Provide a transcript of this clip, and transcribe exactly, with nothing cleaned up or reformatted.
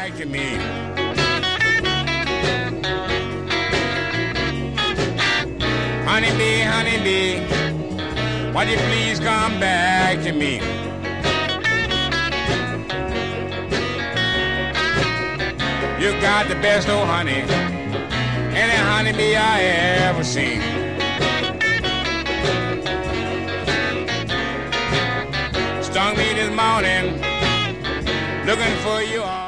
back to me. Honeybee, honeybee, won't you please come back to me? You got the best old honey, any honeybee I ever seen. Stung me this morning, looking for you all.